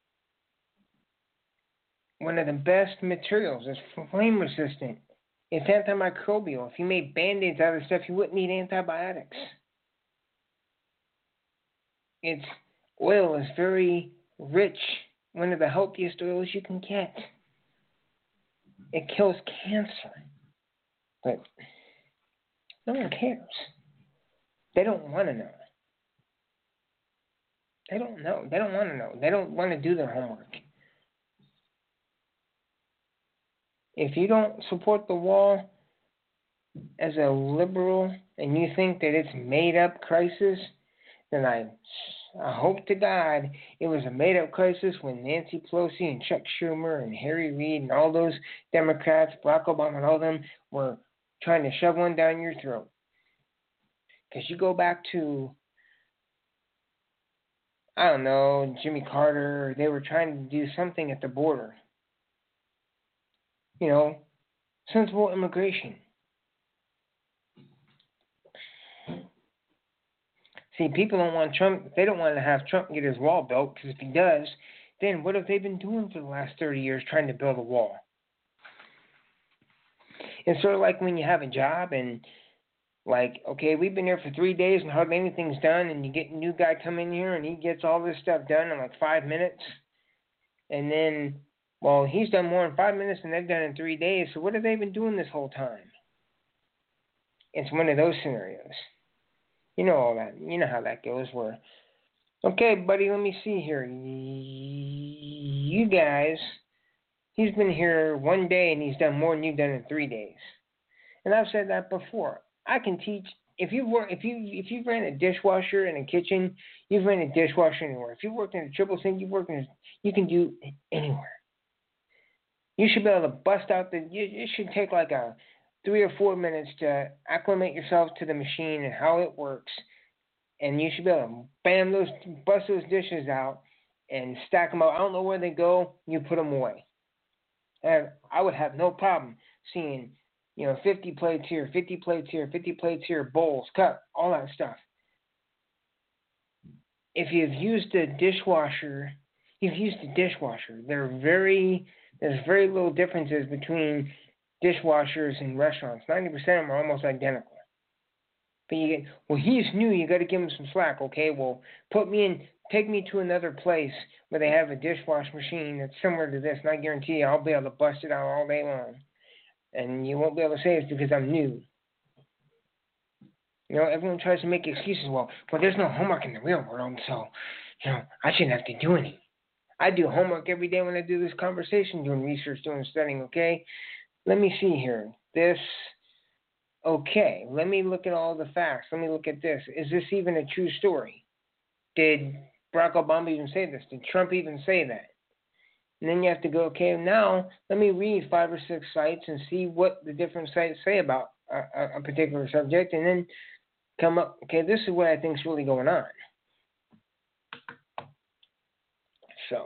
[SPEAKER 3] one of the best materials. It's flame resistant. It's antimicrobial. If you made Band-Aids out of stuff, you wouldn't need antibiotics. It's oil is very rich, one of the healthiest oils you can get. It kills cancer. But no one cares. They don't want to know. They don't know. They don't want to know. They don't want to do their homework. If you don't support the wall as a liberal and you think that it's made-up crisis, then I hope to God it was a made-up crisis when Nancy Pelosi and Chuck Schumer and Harry Reid and all those Democrats, Barack Obama and all of them were trying to shove one down your throat. Because you go back to, I don't know, Jimmy Carter, they were trying to do something at the border. You know, sensible immigration. See, people don't want Trump, they don't want to have Trump get his wall built, because if he does, then what have they been doing for the last 30 years trying to build a wall? It's sort of like when you have a job and, like, okay, we've been here for 3 days and hardly anything's done, and you get a new guy come in here and he gets all this stuff done in like 5 minutes, and then, well, he's done more in 5 minutes than they've done in 3 days, so what have they been doing this whole time? It's one of those scenarios. You know all that. You know how that goes, where, okay, buddy, let me see here. You guys, he's been here 1 day and he's done more than you've done in 3 days. And I've said that before. I can teach. If you've ran a dishwasher in a kitchen, you've ran a dishwasher anywhere. If you worked in a triple sink, you can do it anywhere. You should be able to bust out it should take like 3 or 4 minutes to acclimate yourself to the machine and how it works, and you should be able to bust those dishes out and stack them up. I don't know where they go. You put them away, and I would have no problem seeing, 50 plates here, 50 plates here, 50 plates here, bowls, cup, all that stuff. If you've used a dishwasher, There's very little differences between dishwashers in restaurants. 90% of them are almost identical. But he's new, you got to give him some slack. Okay, well, take me to another place where they have a dishwasher machine that's similar to this, and I guarantee you I'll be able to bust it out all day long. And you won't be able to say it's because I'm new. Everyone tries to make excuses. Well, there's no homework in the real world, so, I shouldn't have to do any. I do homework every day when I do this conversation, doing research, doing studying, okay? Let me see here. Okay, let me look at all the facts. Let me look at this. Is this even a true story? Did Barack Obama even say this? Did Trump even say that? And then you have to go, okay, now let me read 5 or 6 sites and see what the different sites say about a particular subject, and then come up, okay, this is what I think is really going on. So,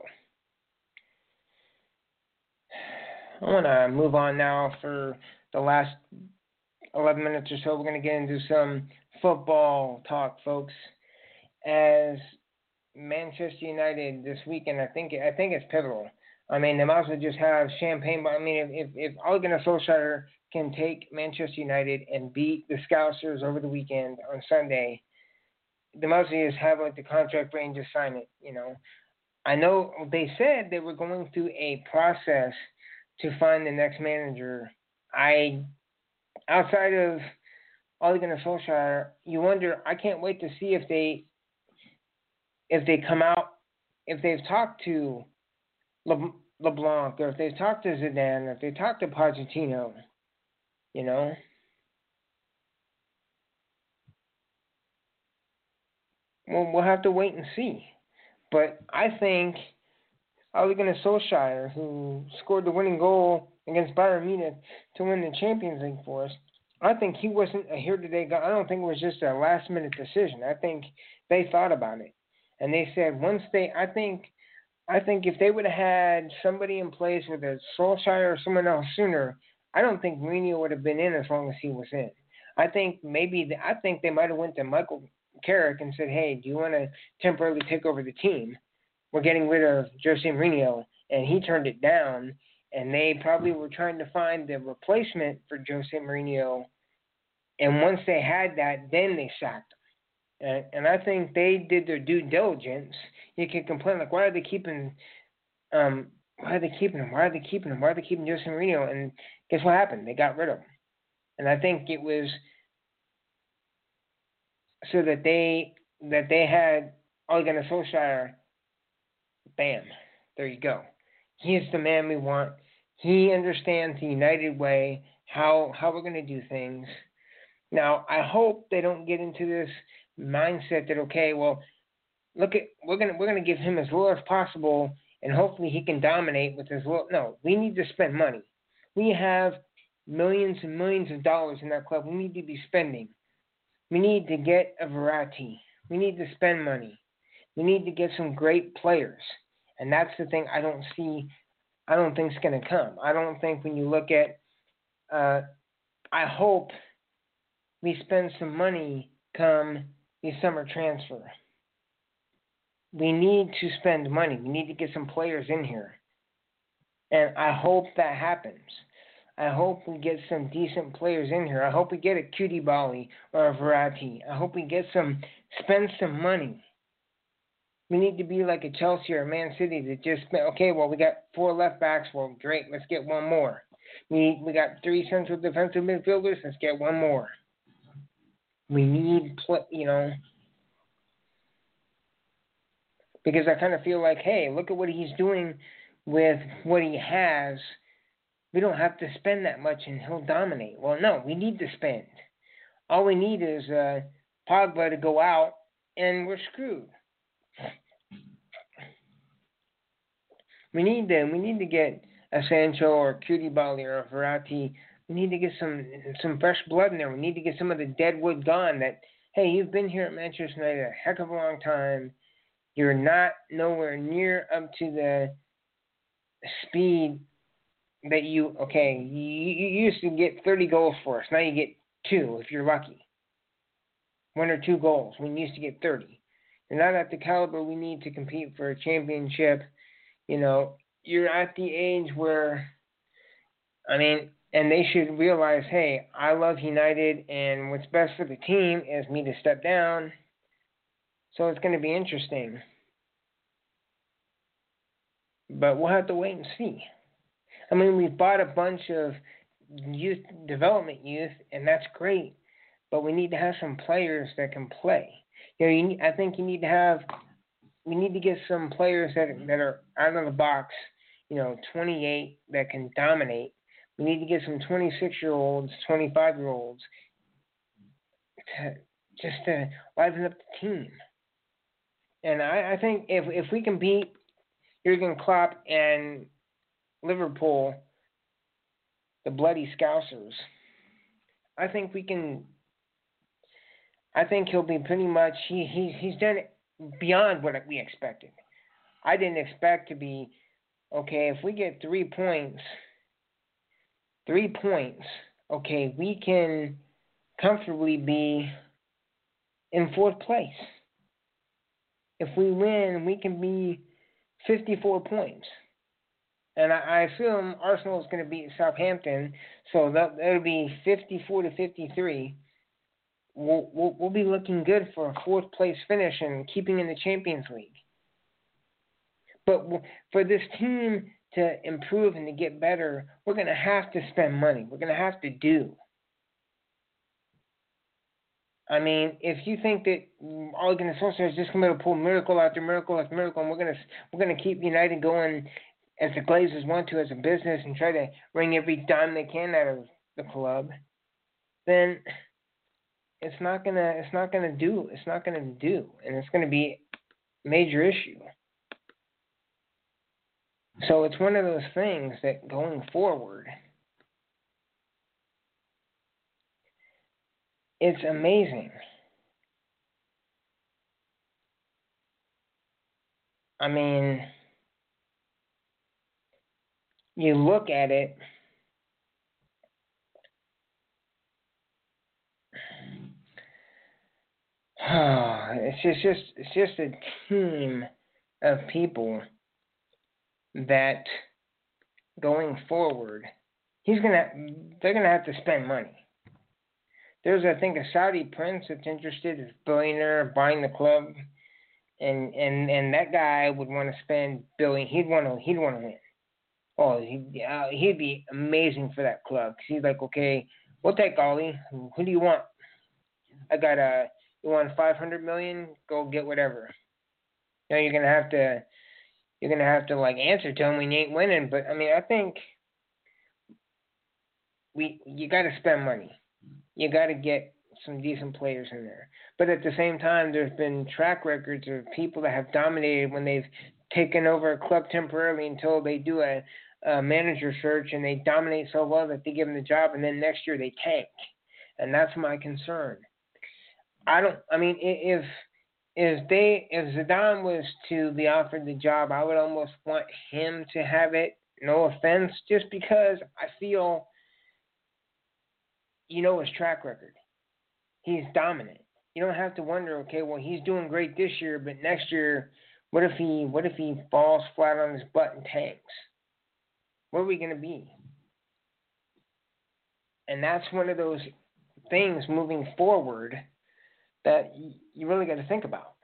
[SPEAKER 3] I want to move on now for the last 11 minutes or so. We're going to get into some football talk, folks. As Manchester United this weekend, I think it's pivotal. I mean, they might as well just have champagne. But I mean, if Ole Gunnar Solskjaer can take Manchester United and beat the Scousers over the weekend on Sunday, they might as well just have like the contract range, just sign it. I know they said they were going through a process to find the next manager. Outside of Ole Gunnar Solskjaer, you wonder. I can't wait to see if they come out, if they've talked to LeBlanc, or if they've talked to Zidane, or if they've talked to Pochettino. Well, we'll have to wait and see. But I think Ole Gunnar Solskjaer, who scored the winning goal against Bayern Munich to win the Champions League for us, I think he wasn't a here-today guy. I don't think it was just a last-minute decision. I think they thought about it. And they said I think if they would have had somebody in place with a Solskjaer or someone else sooner, I don't think Mourinho would have been in as long as he was in. I think they might have went to Michael Carrick and said, hey, do you want to temporarily take over the team? We're getting rid of Jose Mourinho. And he turned it down. And they probably were trying to find the replacement for Jose Mourinho. And once they had that, then they sacked him. And I think they did their due diligence. You can complain like, why are they keeping why are they keeping him? Why are they keeping him? Why are they keeping Jose Mourinho? And guess what happened? They got rid of him. And I think it was so that they had Ole Gunnar Solskjaer. Bam, there you go. He is the man we want. He understands the United way, how we're going to do things. Now, I hope they don't get into this mindset that, okay, well, look at we're gonna give him as little as possible, and hopefully he can dominate with his little. No, we need to spend money. We have millions and millions of dollars in that club. We need to be spending. We need to get a Verratti. We need to spend money. We need to get some great players, and that's the thing I don't see. I don't think it's going to come. I don't think when you look at. I hope we spend some money come the summer transfer. We need to spend money. We need to get some players in here. And I hope that happens. I hope we get some decent players in here. I hope we get a Koulibaly or a Verratti. I hope we spend some money. We need to be like a Chelsea or a Man City that just spent, okay, well, we got 4 left backs. Well, great, let's get one more. We got 3 central defensive midfielders. Let's get one more. We need, because I kind of feel like, hey, look at what he's doing with what he has. We don't have to spend that much and he'll dominate. Well, no, we need to spend. All we need is Pogba to go out and we're screwed. We need to get a Sancho or a Koulibaly or a Verratti. We need to get some fresh blood in there. We need to get some of the dead wood gone. That, hey, you've been here at Manchester United a heck of a long time. You're not nowhere near up to the speed that you used to get 30 goals for us. Now you get 2 if you're lucky. 1 or 2 goals when you used to get 30. You're not at the caliber we need to compete for a championship. You're at the age where, and they should realize, hey, I love United, and what's best for the team is me to step down. So it's going to be interesting. But we'll have to wait and see. We've bought a bunch of development youth, and that's great. But we need to have some players that can play. I think we need to get some players that are out of the box, 28 that can dominate. We need to get some 26-year-olds, 25-year-olds to liven up the team. And I think if we can beat Jurgen Klopp and Liverpool, the bloody Scousers, I think we can. I think he'll be pretty much. He's done it beyond what we expected. I didn't expect to be okay. If we get 3 points, okay, we can comfortably be in 4th place. If we win, we can be 54 points. And I assume Arsenal is going to beat Southampton, so that'll be 54 to 53. We'll be looking good for a 4th place finish and keeping in the Champions League. But for this team to improve and to get better, we're going to have to spend money. We're going to have to do. If you think that Ole Gunnar Solskjaer is just going to pull miracle after miracle after miracle, and we're going to keep United going as the Glazers want to as a business and try to wring every dime they can out of the club, then it's not gonna do, and it's gonna be a major issue. So it's one of those things that going forward, it's amazing. You look at it, it's just a team of people that going forward, they're gonna have to spend money. There's, I think, a Saudi prince that's interested, a billionaire, buying the club, and that guy would want to spend billion. He'd want to win. Oh, he'd be amazing for that club. 'Cause he's like, okay, we'll take Ollie. Who do you want? I got you want 500 million? Go get whatever. You know, you're gonna have to like answer to him when you ain't winning. But I mean, I think you got to spend money. You got to get some decent players in there. But at the same time, there's been track records of people that have dominated when they've taken over a club temporarily until they do a manager search and they dominate so well that they give them the job, and then next year they tank. And that's my concern. If Zidane was to be offered the job, I would almost want him to have it. No offense, just because I feel, his track record. He's dominant. You don't have to wonder, okay, well, he's doing great this year, but next year, what if he falls flat on his butt and tanks? Where are we going to be? And that's one of those things moving forward that you really got to think about.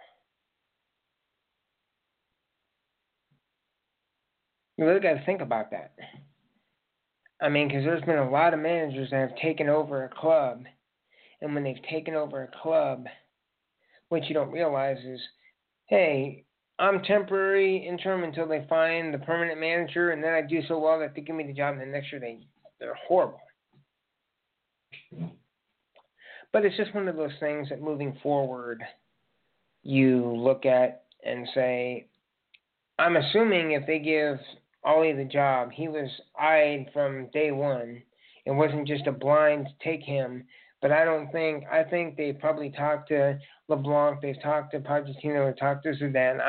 [SPEAKER 3] You really got to think about that. I mean, because there's been a lot of managers that have taken over a club, and when they've taken over a club, what you don't realize is, hey, I'm temporary interim until they find the permanent manager, and then I do so well that they give me the job, and then next year they're horrible. But it's just one of those things that moving forward, you look at and say, I'm assuming if they give Ollie the job, he was eyed from day one. It wasn't just a blind take him. But I think they probably talked to LeBlanc, they've talked to Pochettino, they've talked to Zidane.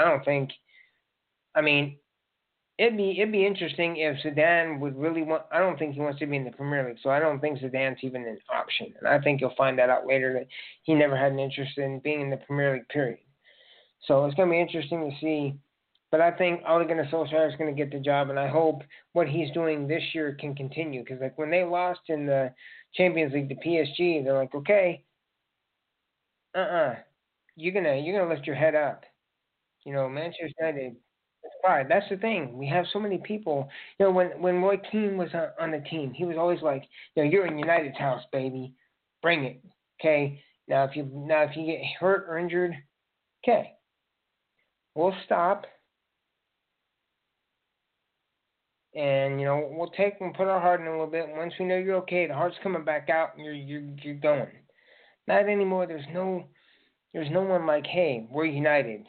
[SPEAKER 3] It'd be interesting if Zidane would really want. I don't think he wants to be in the Premier League, so I don't think Zidane's even an option. And I think you'll find that out later that he never had an interest in being in the Premier League, period. So it's going to be interesting to see. But I think Ole Gunnar Solskjaer is going to get the job, and I hope what he's doing this year can continue. Because like when they lost in the Champions League to PSG, they're like, okay, you're gonna lift your head up. Manchester United. Right, that's the thing. We have so many people. When Roy Keane was on the team, he was always like, you're in United's house, baby. Bring it. Okay. Now if you get hurt or injured, okay, we'll stop. And we'll take and put our heart in a little bit. And once we know you're okay, the heart's coming back out, and you're going. Not anymore. There's no one like, hey, we're United.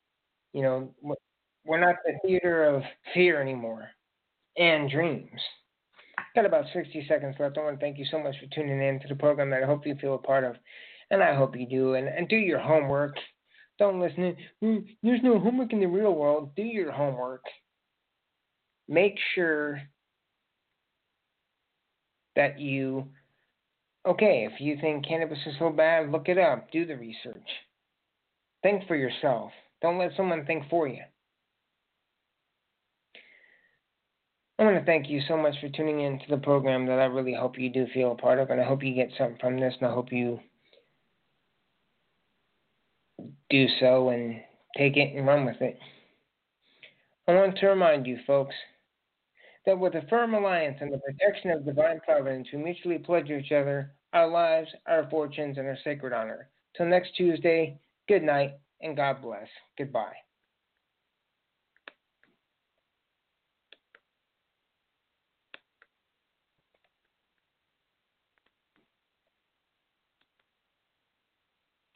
[SPEAKER 3] We're not the theater of fear anymore and dreams. Got about 60 seconds left. I want to thank you so much for tuning in to the program that I hope you feel a part of, and I hope you do. And do your homework. Don't listen. There's no homework in the real world. Do your homework. Make sure that if you think cannabis is so bad, look it up. Do the research. Think for yourself. Don't let someone think for you. I want to thank you so much for tuning in to the program that I really hope you do feel a part of, and I hope you get something from this, and I hope you do so and take it and run with it. I want to remind you, folks, that with a firm alliance and the protection of divine providence, we mutually pledge each other our lives, our fortunes, and our sacred honor. Till next Tuesday, good night, and God bless. Goodbye.